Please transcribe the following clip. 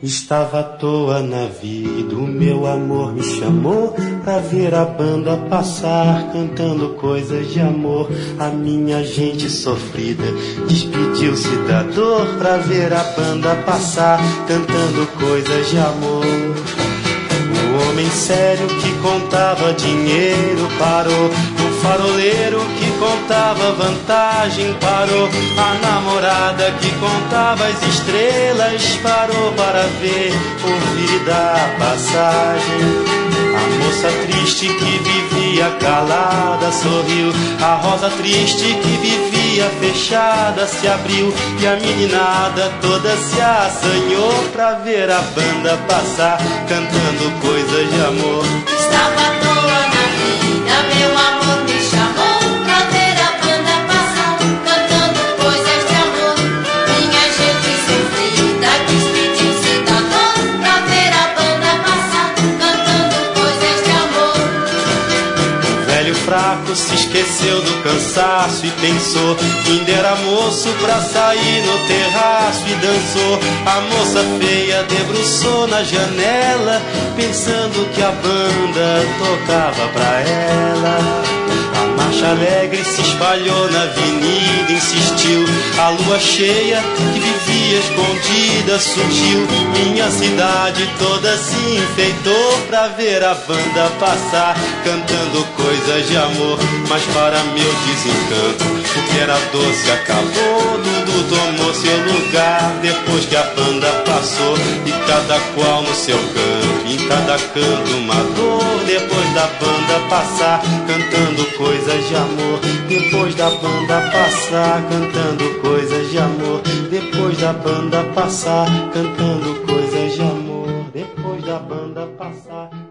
Estava à toa na vida, o meu amor me chamou pra ver a banda passar, cantando coisas de amor. A minha gente sofrida despediu-se da dor pra ver a banda passar, cantando coisas de amor. O homem sério que contava dinheiro parou, o faroleiro que contava vantagem parou, a namorada que contava as estrelas parou para ver, ouvir e dar passagem. A moça triste que vivia calada sorriu, a rosa triste que vivia fechada se abriu, e a meninada toda se assanhou pra ver a banda passar, cantando coisas de amor. Estava à toa na vida, meu amor me chamou pra ver a banda passar, cantando coisas de amor. Minha gente sofrida despediu-se da dor pra ver a banda passar, cantando coisas de amor. O velho fraco se esqueceu do cansaço e pensou que ainda era moço pra sair no terraço e dançou. A moça feia debruçou na janela, pensando que a banda tocava pra ela. A marcha alegre se espalhou na avenida, insistiu. A lua cheia que vivia escondida surgiu. Minha cidade toda se enfeitou pra ver a banda passar, cantando coisas de amor. Mas para meu desencanto, o que era doce acabou. Tudo tomou seu lugar depois que a banda passou, e cada qual no seu canto, em cada canto uma dor. Depois da banda passar, cantando coisas de amor. Depois da banda passar, cantando coisas de amor. Depois da banda passar, cantando coisas de amor. Depois da banda passar.